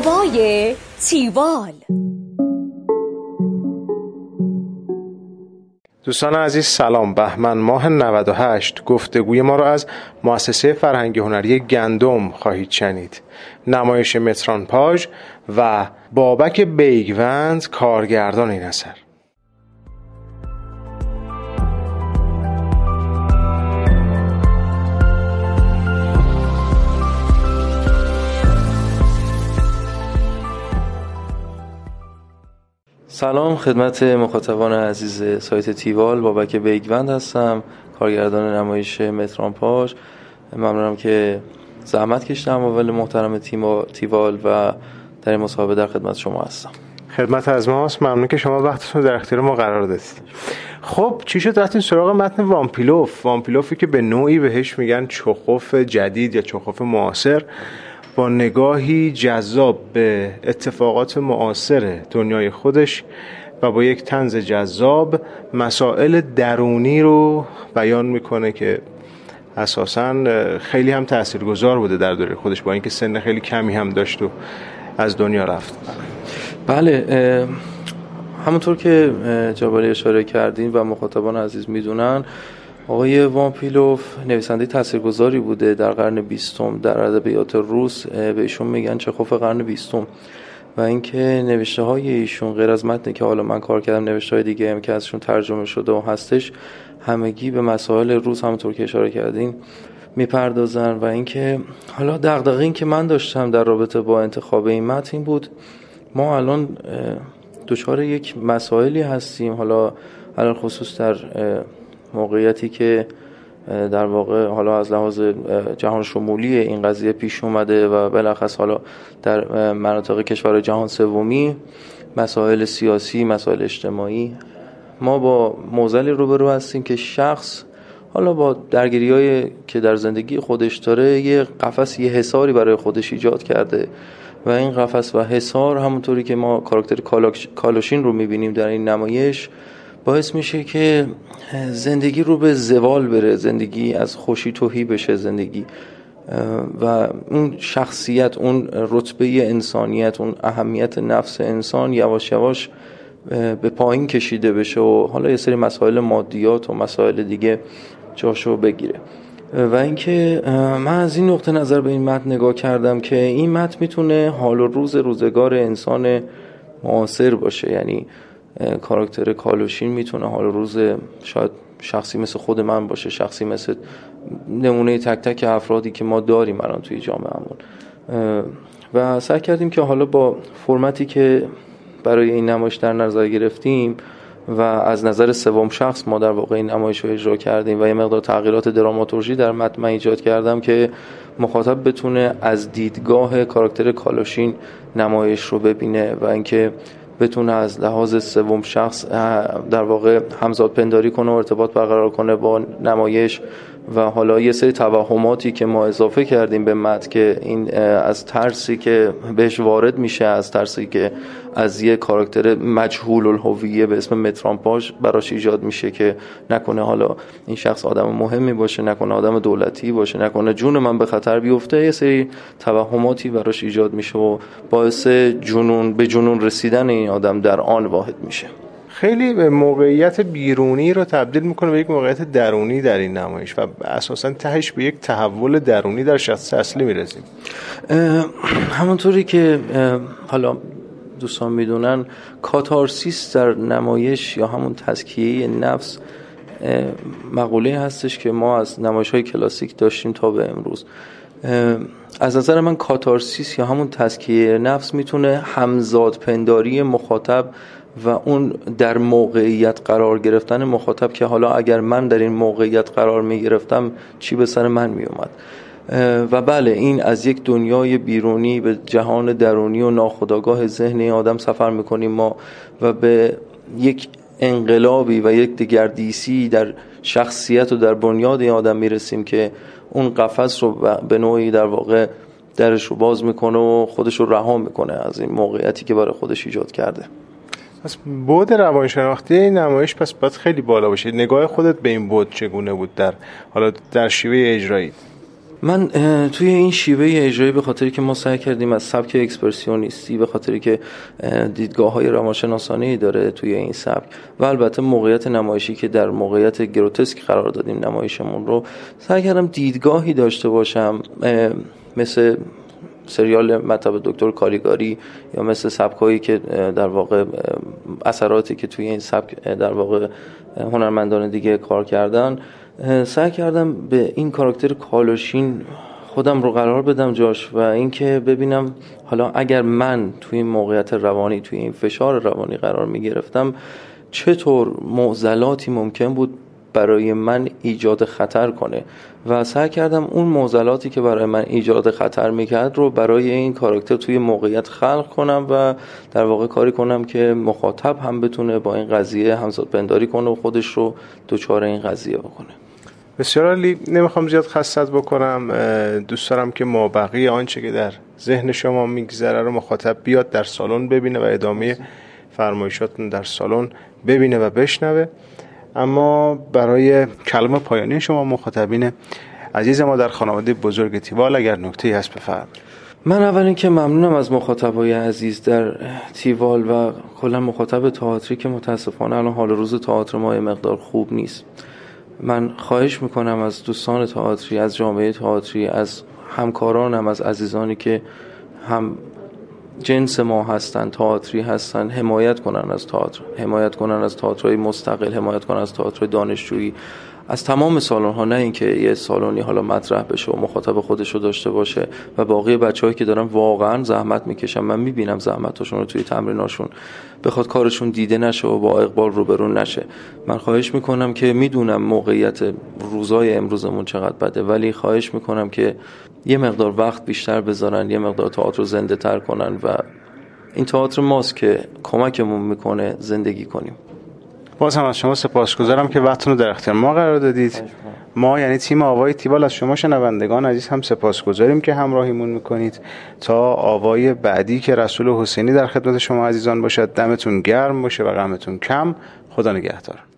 هوای تیوال. دوستان عزیز سلام. بهمن ماه 98 گفتگوی ما را از مؤسسه فرهنگی هنری گندم خواهید شنید. نمایش متران پاژ و بابک بیگوند کارگردان این اثر. سلام خدمت مخاطبان عزیز سایت تیوال، بابک بیگوند هستم، کارگردان نمایش متران پاژ. ممنونم که زحمت کشیدم اول محترم تیوال و در این مصاحبه در خدمت شما هستم. خدمت از ماست. ممنون که شما وقتتون در اختیار ما قرار دادید. خب چی شد رفتین سراغ متن وامپیلوفی که به نوعی بهش میگن چخوف جدید یا چخوف معاصر، با نگاهی جذاب به اتفاقات معاصر دنیای خودش و با یک طنز جذاب مسائل درونی رو بیان میکنه که اساساً خیلی هم تاثیرگذار بوده در دوره خودش، با اینکه سن خیلی کمی هم داشت و از دنیا رفت. بله، همونطور که جوابی اشاره کردین و مخاطبان عزیز میدونن، آقای وامپیلوف نویسنده تاثیرگذاری بوده در قرن 20 در ادبیات روس. به ایشون میگن چخوف قرن 20 و اینکه نوشته های ایشون غیر از متنی که حالا من کار کردم، نوشته های دیگه هم که ازشون ترجمه شده و هستش، همگی به مسائل روز همونطور که اشاره کردین میپردازن. و اینکه حالا دغدغه این که من داشتم در رابطه با انتخاب این متن بود، ما الان دچار یک مسائلی هستیم، حالا علل خصوص در موقعیتی که در واقع حالا از لحاظ جهان شمولی این قضیه پیش اومده و بالاخص حالا در مناطق کشور جهان سومی، مسائل سیاسی، مسائل اجتماعی، ما با معضلی روبرو هستیم که شخص حالا با درگیری‌هایی که در زندگی خودش داره یه قفس، یه حصاری برای خودش ایجاد کرده و این قفس و حصار همونطوری که ما کاراکتر کالوشین رو می‌بینیم در این نمایش باعث میشه که زندگی رو به زوال بره، زندگی از خوشی تهی بشه زندگی و اون شخصیت، اون رتبه انسانیت، اون اهمیت نفس انسان یواش یواش به پایین کشیده بشه و حالا یه سری مسائل مادیات و مسائل دیگه جاشو بگیره. و اینکه من از این نقطه نظر به این متن نگاه کردم که این متن میتونه حال و روزگار انسان معاصر باشه، یعنی کاراکتر کالوشین میتونه حال روز شاید شخصی مثل خود من باشه، شخصی مثل نمونه تک تک افرادی که ما داریم الان توی جامعهمون. و سعی کردیم که حالا با فرمتی که برای این نمایش در نظر گرفتیم و از نظر سوم شخص ما در واقع این نمایش رو اجرا کردیم و یه مقدار تغییرات دراماتورژی در متن ایجاد کردم که مخاطب بتونه از دیدگاه کاراکتر کالوشین نمایش رو ببینه و اینکه بتونه از لحاظ سوم شخص در واقع همزاد پنداری کنه و ارتباط برقرار کنه با نمایش و حالا یه سری توهماتی که ما اضافه کردیم به متن که این از ترسی که بهش وارد میشه، از ترسی که از یه کاراکتر مجهول الهویه به اسم متران پاژ براش ایجاد میشه که نکنه حالا این شخص آدم مهمی باشه، نکنه آدم دولتی باشه، نکنه جون من به خطر بیفته، یه سری توهماتی براش ایجاد میشه و باعث به جنون رسیدن این آدم در آن واحد میشه. خیلی به موقعیت بیرونی رو تبدیل میکنه به یک موقعیت درونی در این نمایش و اساساً تهش به یک تحول درونی در شخص اصلی میرسیم. همونطوری که حالا دوستان میدونن، کاتارسیس در نمایش یا همون تزکیه نفس مقوله هستش که ما از نمایش‌های کلاسیک داشتیم تا به امروز. از نظر من کاتارسیس یا همون تزکیه نفس میتونه همزاد پنداری مخاطب و اون در موقعیت قرار گرفتن مخاطب که حالا اگر من در این موقعیت قرار میگرفتم چی به سر من میومد. و بله، این از یک دنیای بیرونی به جهان درونی و ناخودآگاه ذهن آدم سفر میکنیم ما و به یک انقلابی و یک دگردیسی در شخصیت و در بنیاد این آدم میرسیم که اون قفس رو به نوعی در واقع درش رو باز میکنه و خودش رو رها میکنه از این موقعیتی که برای خودش ایجاد کرده. پس بعد روانشناختی این نمایش پس باید خیلی بالا باشه. نگاه خودت به این بعد چگونه بود در حالا در شیوه اجرایی؟ من توی این شیوه اجرایی به خاطری که ما سعی کردیم از سبک اکسپرسیونیستی، به خاطری که دیدگاه‌های روانشناسانه‌ای داره توی این سبک و البته موقعیت نمایشی که در موقعیت گروتسک قرار دادیم نمایشمون رو، سعی کردم دیدگاهی داشته باشم مثل سریال مطب دکتر کالیگاری یا مثل سبکایی که در واقع اثراتی که توی این سبک در واقع هنرمندان دیگه کار کردن. سعی کردم به این کاراکتر کالوشین خودم رو قرار بدم جاش و اینکه ببینم حالا اگر من توی این موقعیت روانی، توی این فشار روانی قرار می گرفتم، چطور معضلاتی ممکن بود برای من ایجاد خطر کنه و سعی کردم اون معضلاتی که برای من ایجاد خطر میکرد رو برای این کاراکتر توی موقعیت خلق کنم و در واقع کاری کنم که مخاطب هم بتونه با این قضیه همزاد پنداری کنه و خودش رو دچار این قضیه بکنه. بسیار عالی. نمیخوام زیاد خستت بکنم، دوست دارم که مابقی آنچه که در ذهن شما میگذره رو مخاطب بیاد در سالن ببینه و ادامه فرمایشاتون در سالن ببینه و بشنوه. اما برای کلمه پایانی شما مخاطبین عزیز ما در خانواده بزرگ تیوال اگر نکته‌ای هست بفرمایید. من اول اینکه ممنونم از مخاطبای عزیز در تیوال و کلا مخاطب تئاتری که متاسفانه الان حال روز تئاتر ما مقدار خوب نیست. من خواهش میکنم از دوستان تئاتری، از جامعه تئاتری، از همکارانم، از عزیزانی که هم جنس ما هستن، تئاتری هستن، حمایت کنن از تئاتر، حمایت کنن از تئاترهای مستقل، حمایت کنن از تئاتر دانشجویی، از تمام سالن ها، نه اینکه یه سالنی حالا مطرح بشه و مخاطب خودشو داشته باشه و باقی بچه‌هایی که دارن واقعا زحمت میکشن، من میبینم زحمتاشون رو توی تمریناشون، بخواد کارشون دیده نشه و با اقبال روبرو نشه. من خواهش میکنم که میدونم موقعیت روزای امروزمون چقدر بده، ولی خواهش میکنم که یه مقدار وقت بیشتر بذارن، یه مقدار تئاتر رو زنده تر کنن و این تئاتر ماست که کمکمون میکنه زندگی کنیم. باز هم از شما سپاسگزارم که وقتتون رو در اختیار ما قرار دادید. ما یعنی تیم آوای تیوال از شما شنوندگان عزیز هم سپاسگزاریم که همراهیمون میکنید. تا آوای بعدی که رسول حسینی در خدمت شما عزیزان باشد، دمتون گرم باشه و غمتون کم. خدا نگهدار.